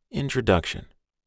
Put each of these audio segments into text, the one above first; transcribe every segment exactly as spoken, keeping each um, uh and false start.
Introduction.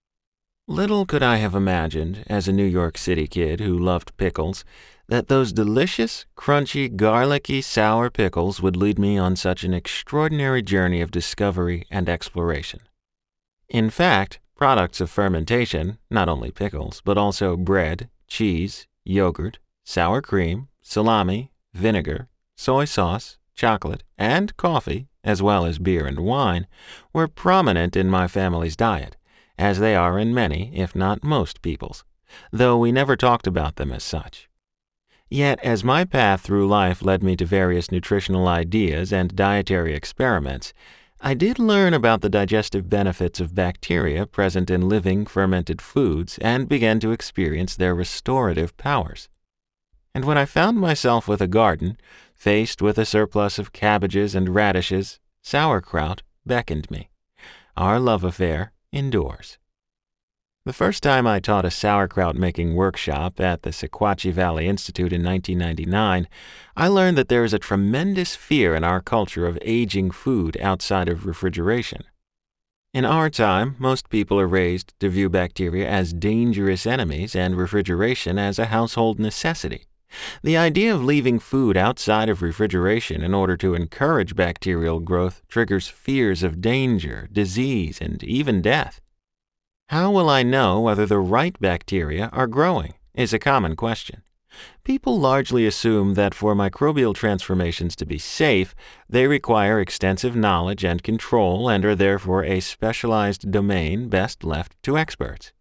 Little could I have imagined, as a New York City kid who loved pickles, that those delicious, crunchy, garlicky, sour pickles would lead me on such an extraordinary journey of discovery and exploration. In fact, products of fermentation, not only pickles, but also bread, cheese, yogurt, sour cream, salami, vinegar, soy sauce, chocolate, and coffee, as well as beer and wine, were prominent in my family's diet, as they are in many, if not most people's, though we never talked about them as such. Yet, as my path through life led me to various nutritional ideas and dietary experiments, I did learn about the digestive benefits of bacteria present in living fermented foods and began to experience their restorative powers. And when I found myself with a garden, faced with a surplus of cabbages and radishes, sauerkraut beckoned me. Our love affair indoors. The first time I taught a sauerkraut-making workshop at the Sequatchie Valley Institute in nineteen ninety-nine, I learned that there is a tremendous fear in our culture of aging food outside of refrigeration. In our time, most people are raised to view bacteria as dangerous enemies and refrigeration as a household necessity. The idea of leaving food outside of refrigeration in order to encourage bacterial growth triggers fears of danger, disease, and even death. How will I know whether the right bacteria are growing is a common question. People largely assume that for microbial transformations to be safe, they require extensive knowledge and control and are therefore a specialized domain best left to experts.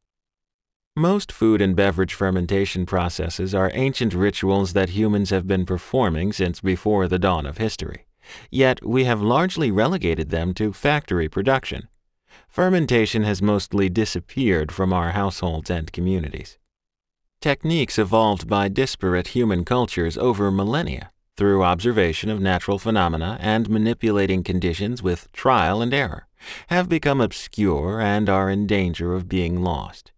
Most food and beverage fermentation processes are ancient rituals that humans have been performing since before the dawn of history. Yet we have largely relegated them to factory production. Fermentation has mostly disappeared from our households and communities. Techniques evolved by disparate human cultures over millennia through observation of natural phenomena and manipulating conditions with trial and error have become obscure and are in danger of being lost.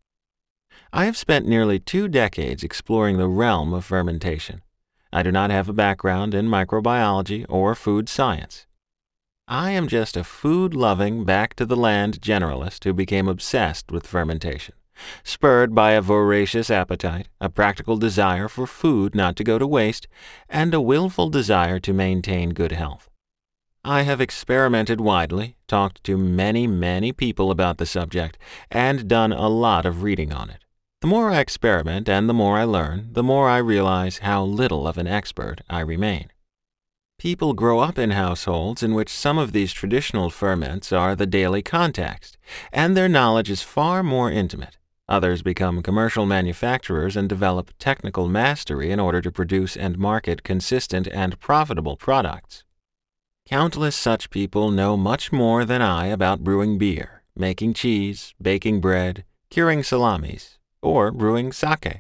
I have spent nearly two decades exploring the realm of fermentation. I do not have a background in microbiology or food science. I am just a food-loving, back-to-the-land generalist who became obsessed with fermentation, spurred by a voracious appetite, a practical desire for food not to go to waste, and a willful desire to maintain good health. I have experimented widely, talked to many, many people about the subject, and done a lot of reading on it. The more I experiment and the more I learn, the more I realize how little of an expert I remain. People grow up in households in which some of these traditional ferments are the daily context, and their knowledge is far more intimate. Others become commercial manufacturers and develop technical mastery in order to produce and market consistent and profitable products. Countless such people know much more than I about brewing beer, making cheese, baking bread, curing salamis, or brewing sake.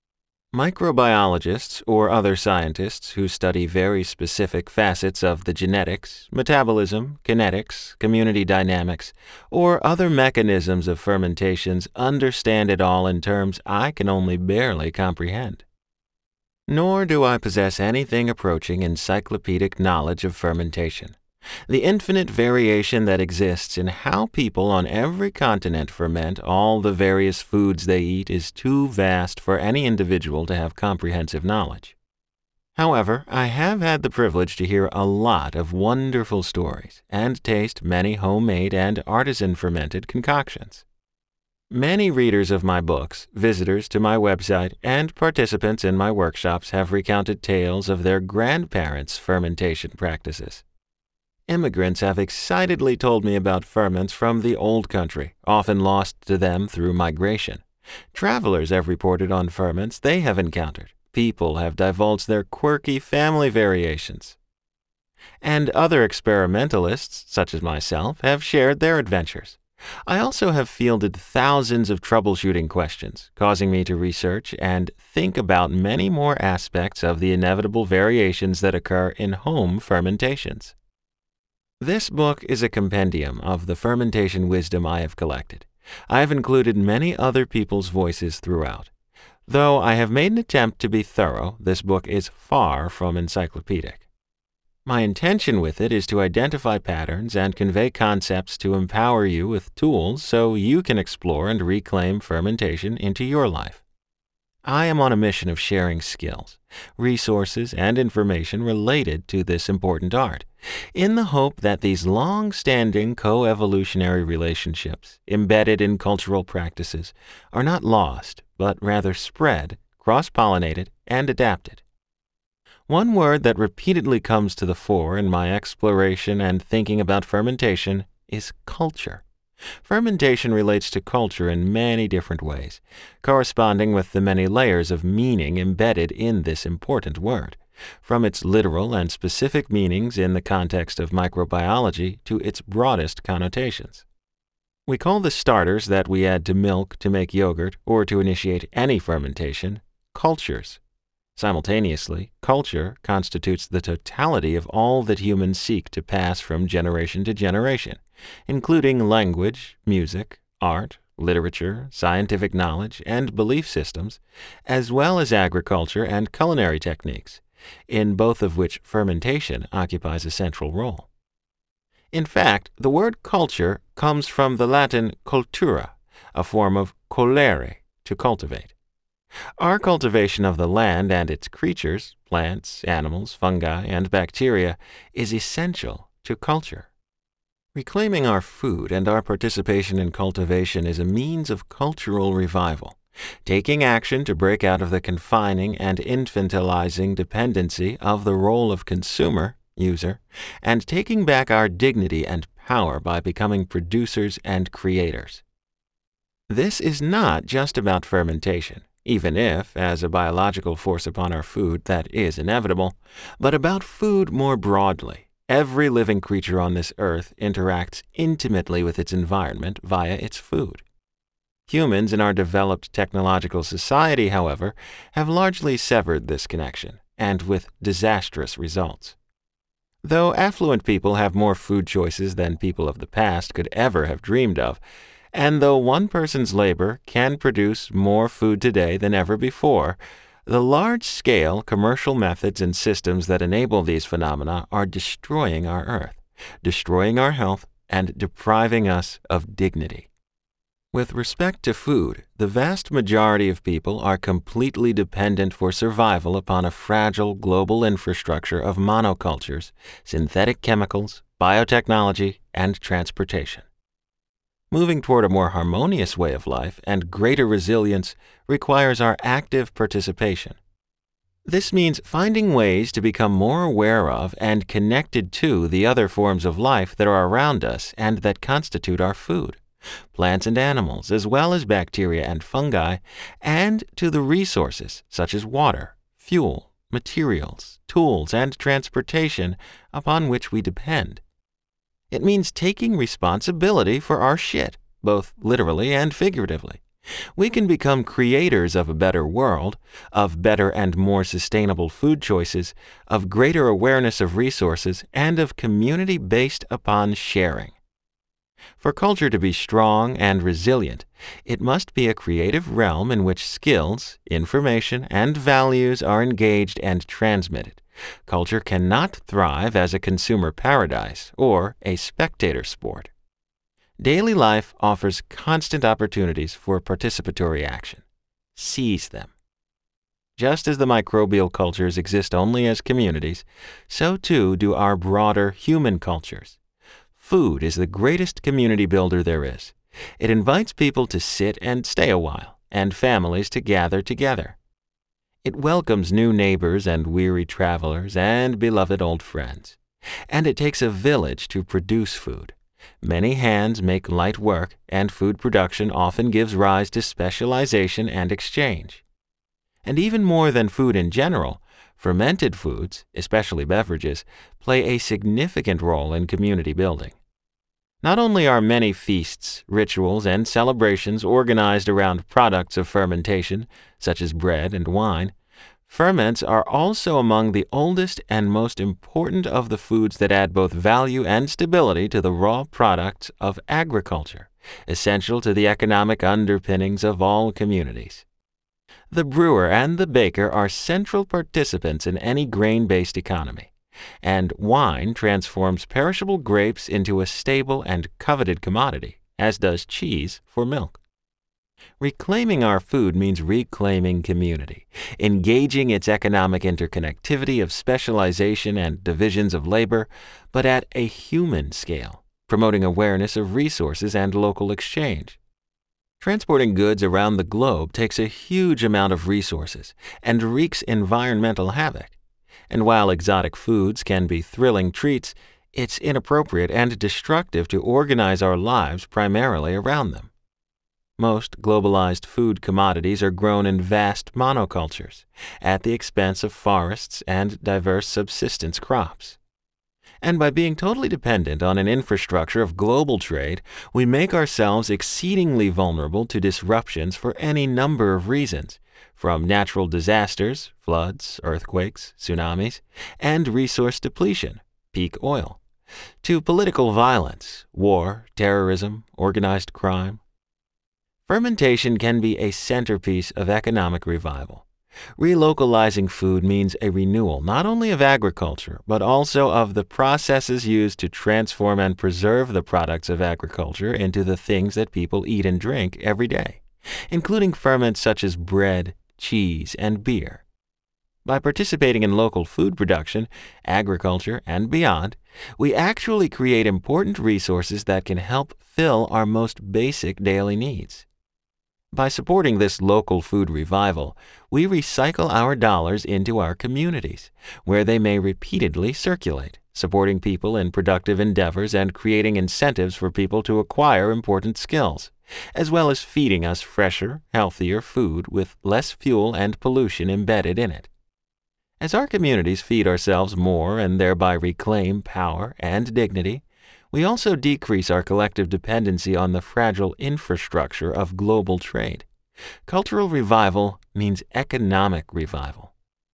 Microbiologists or other scientists who study very specific facets of the genetics, metabolism, kinetics, community dynamics, or other mechanisms of fermentations understand it all in terms I can only barely comprehend. Nor do I possess anything approaching encyclopedic knowledge of fermentation. The infinite variation that exists in how people on every continent ferment all the various foods they eat is too vast for any individual to have comprehensive knowledge. However, I have had the privilege to hear a lot of wonderful stories and taste many homemade and artisan fermented concoctions. Many readers of my books, visitors to my website, and participants in my workshops have recounted tales of their grandparents' fermentation practices. Immigrants have excitedly told me about ferments from the old country, often lost to them through migration. Travelers have reported on ferments they have encountered. People have divulged their quirky family variations. And other experimentalists, such as myself, have shared their adventures. I also have fielded thousands of troubleshooting questions, causing me to research and think about many more aspects of the inevitable variations that occur in home fermentations. This book is a compendium of the fermentation wisdom I have collected. I have included many other people's voices throughout. Though I have made an attempt to be thorough, this book is far from encyclopedic. My intention with it is to identify patterns and convey concepts to empower you with tools so you can explore and reclaim fermentation into your life. I am on a mission of sharing skills, resources, and information related to this important art, in the hope that these long-standing co-evolutionary relationships embedded in cultural practices are not lost, but rather spread, cross-pollinated, and adapted. One word that repeatedly comes to the fore in my exploration and thinking about fermentation is culture. Fermentation relates to culture in many different ways, corresponding with the many layers of meaning embedded in this important word, from its literal and specific meanings in the context of microbiology to its broadest connotations. We call the starters that we add to milk to make yogurt or to initiate any fermentation cultures. Simultaneously, culture constitutes the totality of all that humans seek to pass from generation to generation, including language, music, art, literature, scientific knowledge, and belief systems, as well as agriculture and culinary techniques, in both of which fermentation occupies a central role. In fact, the word culture comes from the Latin cultura, a form of colere, to cultivate. Our cultivation of the land and its creatures, plants, animals, fungi, and bacteria, is essential to culture. Reclaiming our food and our participation in cultivation is a means of cultural revival, taking action to break out of the confining and infantilizing dependency of the role of consumer, user, and taking back our dignity and power by becoming producers and creators. This is not just about fermentation, even if, as a biological force upon our food, that is inevitable, but about food more broadly. Every living creature on this earth interacts intimately with its environment via its food. Humans in our developed technological society, however, have largely severed this connection, and with disastrous results. Though affluent people have more food choices than people of the past could ever have dreamed of, and though one person's labor can produce more food today than ever before, the large-scale commercial methods and systems that enable these phenomena are destroying our earth, destroying our health, and depriving us of dignity. With respect to food, the vast majority of people are completely dependent for survival upon a fragile global infrastructure of monocultures, synthetic chemicals, biotechnology, and transportation. Moving toward a more harmonious way of life and greater resilience requires our active participation. This means finding ways to become more aware of and connected to the other forms of life that are around us and that constitute our food, plants and animals, as well as bacteria and fungi, and to the resources such as water, fuel, materials, tools, and transportation upon which we depend. It means taking responsibility for our shit, both literally and figuratively. We can become creators of a better world, of better and more sustainable food choices, of greater awareness of resources, and of community based upon sharing. For culture to be strong and resilient, it must be a creative realm in which skills, information, and values are engaged and transmitted. Culture cannot thrive as a consumer paradise or a spectator sport. Daily life offers constant opportunities for participatory action. Seize them. Just as the microbial cultures exist only as communities, so too do our broader human cultures. Food is the greatest community builder there is. It invites people to sit and stay a while, and families to gather together. It welcomes new neighbors and weary travelers and beloved old friends. And it takes a village to produce food. Many hands make light work, and food production often gives rise to specialization and exchange. And even more than food in general, fermented foods, especially beverages, play a significant role in community building. Not only are many feasts, rituals, and celebrations organized around products of fermentation, such as bread and wine, ferments are also among the oldest and most important of the foods that add both value and stability to the raw products of agriculture, essential to the economic underpinnings of all communities. The brewer and the baker are central participants in any grain-based economy. And wine transforms perishable grapes into a stable and coveted commodity, as does cheese for milk. Reclaiming our food means reclaiming community, engaging its economic interconnectivity of specialization and divisions of labor, but at a human scale, promoting awareness of resources and local exchange. Transporting goods around the globe takes a huge amount of resources and wreaks environmental havoc. And while exotic foods can be thrilling treats, it's inappropriate and destructive to organize our lives primarily around them. Most globalized food commodities are grown in vast monocultures, at the expense of forests and diverse subsistence crops. And by being totally dependent on an infrastructure of global trade, we make ourselves exceedingly vulnerable to disruptions for any number of reasons, from natural disasters, floods, earthquakes, tsunamis, and resource depletion, peak oil, to political violence, war, terrorism, organized crime. Fermentation can be a centerpiece of economic revival. Relocalizing food means a renewal not only of agriculture, but also of the processes used to transform and preserve the products of agriculture into the things that people eat and drink every day, including ferments such as bread, cheese, and beer. By participating in local food production, agriculture, and beyond, we actually create important resources that can help fill our most basic daily needs. By supporting this local food revival, we recycle our dollars into our communities, where they may repeatedly circulate, supporting people in productive endeavors and creating incentives for people to acquire important skills, as well as feeding us fresher, healthier food with less fuel and pollution embedded in it. As our communities feed ourselves more and thereby reclaim power and dignity, we also decrease our collective dependency on the fragile infrastructure of global trade. Cultural revival means economic revival.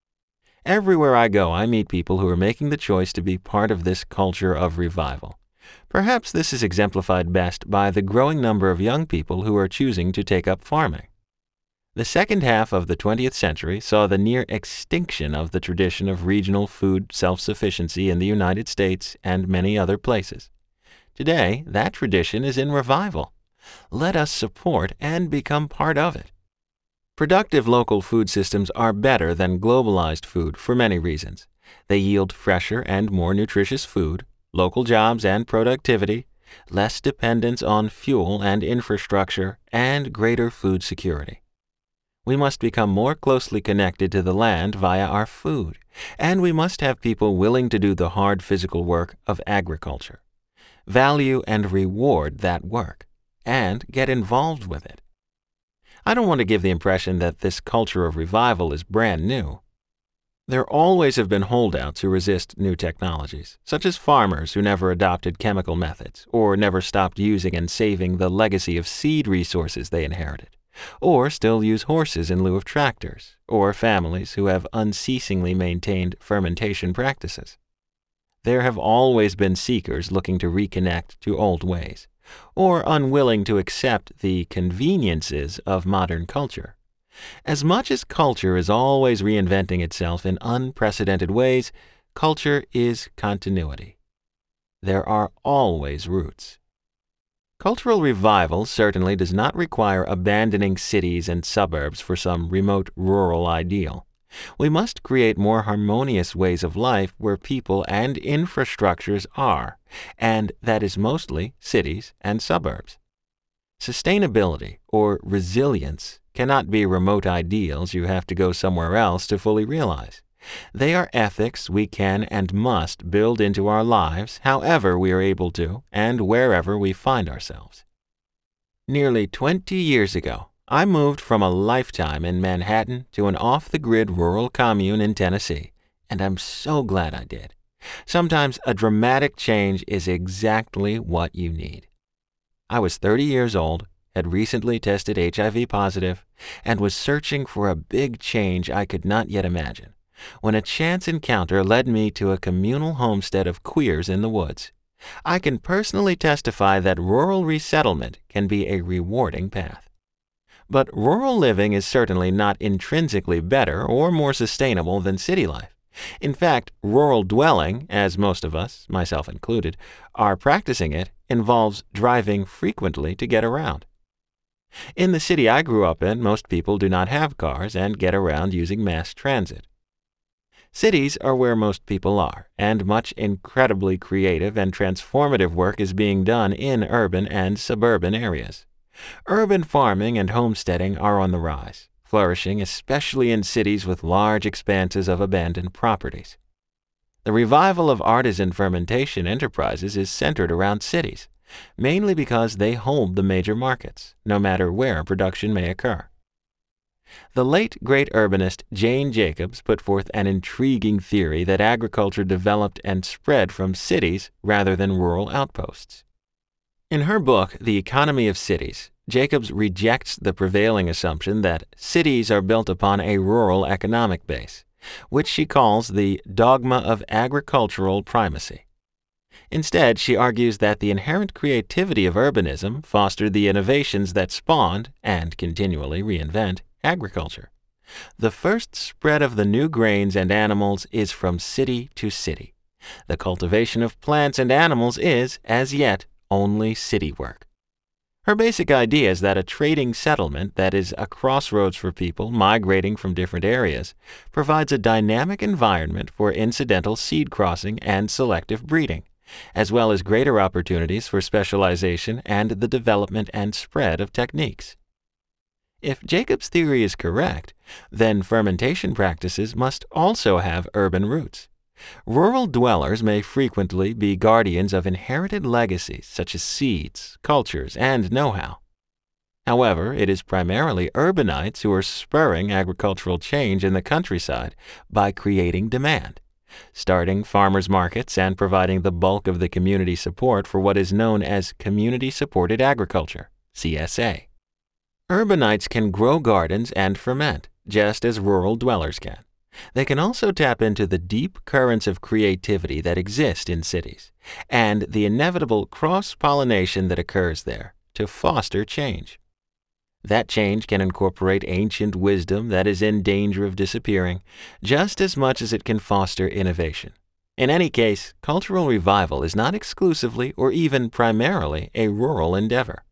Everywhere I go, I meet people who are making the choice to be part of this culture of revival. Perhaps this is exemplified best by the growing number of young people who are choosing to take up farming. The second half of the twentieth century saw the near extinction of the tradition of regional food self-sufficiency in the United States and many other places. Today, that tradition is in revival. Let us support and become part of it. Productive local food systems are better than globalized food for many reasons. They yield fresher and more nutritious food, local jobs and productivity, less dependence on fuel and infrastructure, and greater food security. We must become more closely connected to the land via our food, and we must have people willing to do the hard physical work of agriculture. Value and reward that work, and get involved with it. I don't want to give the impression that this culture of revival is brand new. There always have been holdouts who resist new technologies, such as farmers who never adopted chemical methods or never stopped using and saving the legacy of seed resources they inherited, or still use horses in lieu of tractors, or families who have unceasingly maintained fermentation practices. There have always been seekers looking to reconnect to old ways, or unwilling to accept the conveniences of modern culture. As much as culture is always reinventing itself in unprecedented ways, culture is continuity. There are always roots. Cultural revival certainly does not require abandoning cities and suburbs for some remote rural ideal. We must create more harmonious ways of life where people and infrastructures are, and that is mostly cities and suburbs. Sustainability or resilience cannot be remote ideals you have to go somewhere else to fully realize. They are ethics we can and must build into our lives however we are able to and wherever we find ourselves. Nearly twenty years ago, I moved from a lifetime in Manhattan to an off-the-grid rural commune in Tennessee, and I'm so glad I did. Sometimes a dramatic change is exactly what you need. I was thirty years old, had recently tested H I V positive, and was searching for a big change I could not yet imagine, when a chance encounter led me to a communal homestead of queers in the woods. I can personally testify that rural resettlement can be a rewarding path. But rural living is certainly not intrinsically better or more sustainable than city life. In fact, rural dwelling, as most of us, myself included, are practicing it, involves driving frequently to get around. In the city I grew up in, most people do not have cars and get around using mass transit. Cities are where most people are, and much incredibly creative and transformative work is being done in urban and suburban areas. Urban farming and homesteading are on the rise, flourishing especially in cities with large expanses of abandoned properties. The revival of artisan fermentation enterprises is centered around cities, mainly because they hold the major markets, no matter where production may occur. The late great urbanist Jane Jacobs put forth an intriguing theory that agriculture developed and spread from cities rather than rural outposts. In her book, The Economy of Cities, Jacobs rejects the prevailing assumption that cities are built upon a rural economic base, which she calls the dogma of agricultural primacy. Instead, she argues that the inherent creativity of urbanism fostered the innovations that spawned, and continually reinvent, agriculture. The first spread of the new grains and animals is from city to city. The cultivation of plants and animals is, as yet, only city work. Her basic idea is that a trading settlement that is a crossroads for people migrating from different areas provides a dynamic environment for incidental seed crossing and selective breeding, as well as greater opportunities for specialization and the development and spread of techniques. If Jacobs' theory is correct, then fermentation practices must also have urban roots. Rural dwellers may frequently be guardians of inherited legacies such as seeds, cultures, and know-how. However, it is primarily urbanites who are spurring agricultural change in the countryside by creating demand, starting farmers markets and providing the bulk of the community support for what is known as community-supported agriculture, C S A. Urbanites can grow gardens and ferment, just as rural dwellers can. They can also tap into the deep currents of creativity that exist in cities, and the inevitable cross-pollination that occurs there, to foster change. That change can incorporate ancient wisdom that is in danger of disappearing, just as much as it can foster innovation. In any case, cultural revival is not exclusively or even primarily a rural endeavor.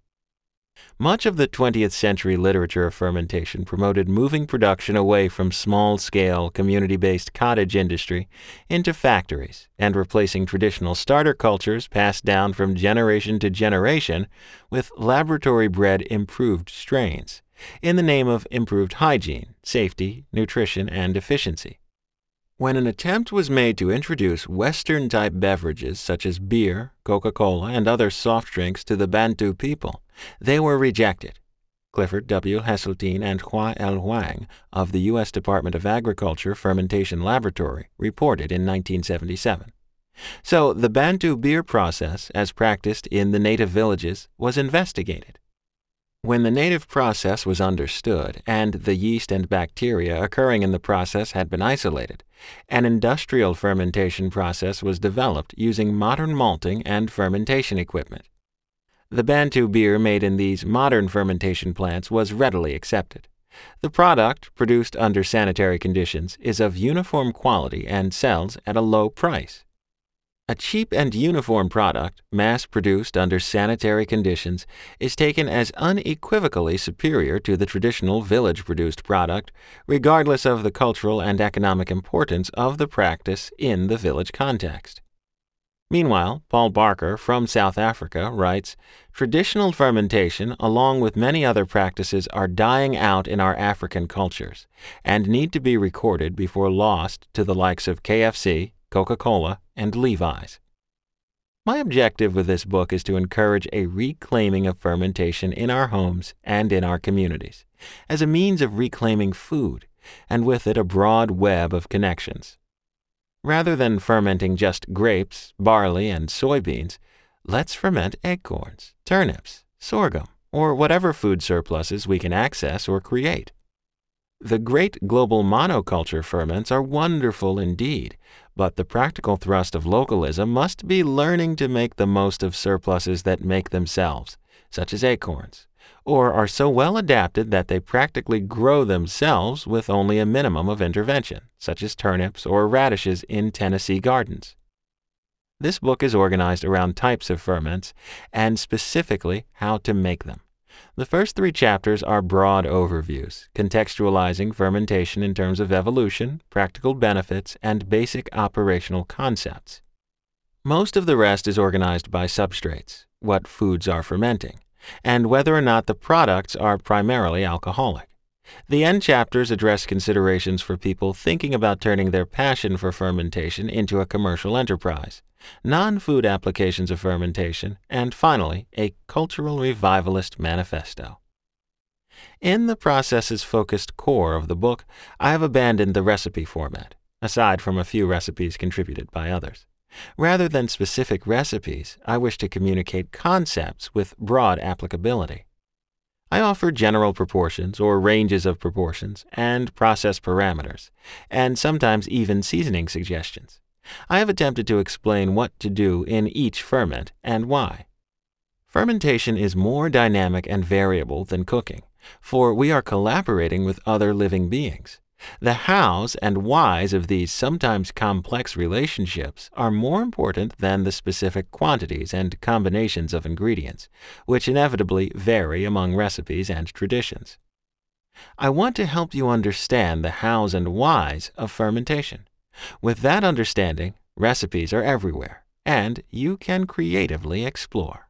Much of the twentieth century literature of fermentation promoted moving production away from small-scale, community-based cottage industry into factories and replacing traditional starter cultures passed down from generation to generation with laboratory-bred improved strains, in the name of improved hygiene, safety, nutrition, and efficiency. When an attempt was made to introduce Western-type beverages such as beer, Coca-Cola, and other soft drinks to the Bantu people, they were rejected. Clifford W. Hesseltine and Hua L. Huang of the U S Department of Agriculture Fermentation Laboratory reported in nineteen seventy-seven. So the Bantu beer process, as practiced in the native villages, was investigated. When the native process was understood and the yeast and bacteria occurring in the process had been isolated, an industrial fermentation process was developed using modern malting and fermentation equipment. The Bantu beer made in these modern fermentation plants was readily accepted. The product, produced under sanitary conditions, is of uniform quality and sells at a low price. A cheap and uniform product, mass-produced under sanitary conditions, is taken as unequivocally superior to the traditional village-produced product, regardless of the cultural and economic importance of the practice in the village context. Meanwhile, Paul Barker from South Africa writes, "Traditional fermentation, along with many other practices, are dying out in our African cultures and need to be recorded before lost to the likes of K F C, Coca-Cola, and Levi's." My objective with this book is to encourage a reclaiming of fermentation in our homes and in our communities, as a means of reclaiming food, and with it a broad web of connections. Rather than fermenting just grapes, barley, and soybeans, let's ferment acorns, turnips, sorghum, or whatever food surpluses we can access or create. The great global monoculture ferments are wonderful indeed, but the practical thrust of localism must be learning to make the most of surpluses that make themselves, such as acorns, or are so well adapted that they practically grow themselves with only a minimum of intervention, such as turnips or radishes in Tennessee gardens. This book is organized around types of ferments and specifically how to make them. The first three chapters are broad overviews, contextualizing fermentation in terms of evolution, practical benefits, and basic operational concepts. Most of the rest is organized by substrates, what foods are fermenting, and whether or not the products are primarily alcoholic. The end chapters address considerations for people thinking about turning their passion for fermentation into a commercial enterprise, non-food applications of fermentation, and finally, a cultural revivalist manifesto. In the processes-focused core of the book, I have abandoned the recipe format, aside from a few recipes contributed by others. Rather than specific recipes, I wish to communicate concepts with broad applicability. I offer general proportions or ranges of proportions and process parameters, and sometimes even seasoning suggestions. I have attempted to explain what to do in each ferment and why. Fermentation is more dynamic and variable than cooking, for we are collaborating with other living beings. The hows and whys of these sometimes complex relationships are more important than the specific quantities and combinations of ingredients, which inevitably vary among recipes and traditions. I want to help you understand the hows and whys of fermentation. With that understanding, recipes are everywhere, and you can creatively explore.